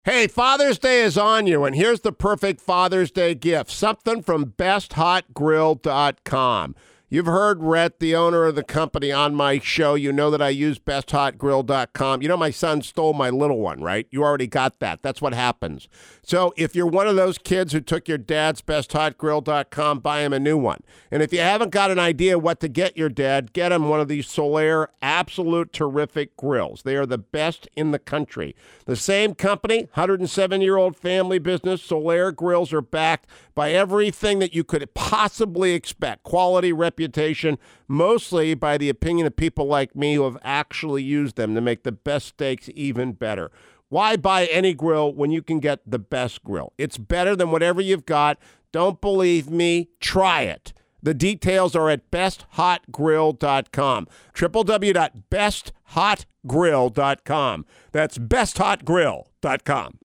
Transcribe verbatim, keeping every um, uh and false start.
Hey, Father's Day is on you, and here's the perfect Father's Day gift, something from best hot grill dot com. You've heard Rhett, the owner of the company, on my show. You know that I use best hot grill dot com. You know my son stole my little one, right? You already got that. That's what happens. So if you're one of those kids who took your dad's best hot grill dot com, buy him a new one. And if you haven't got an idea what to get your dad, get him one of these Solaire Absolute Terrific grills. They are the best in the country. The same company, one hundred seven-year-old family business, Solaire grills are backed by everything that you could possibly expect. Quality, reputation, mostly by the opinion of people like me who have actually used them to make the best steaks even better. Why buy any grill when you can get the best grill? It's better than whatever you've got. Don't believe me? Try it. The details are at best hot grill dot com. w w w dot best hot grill dot com. That's best hot grill dot com.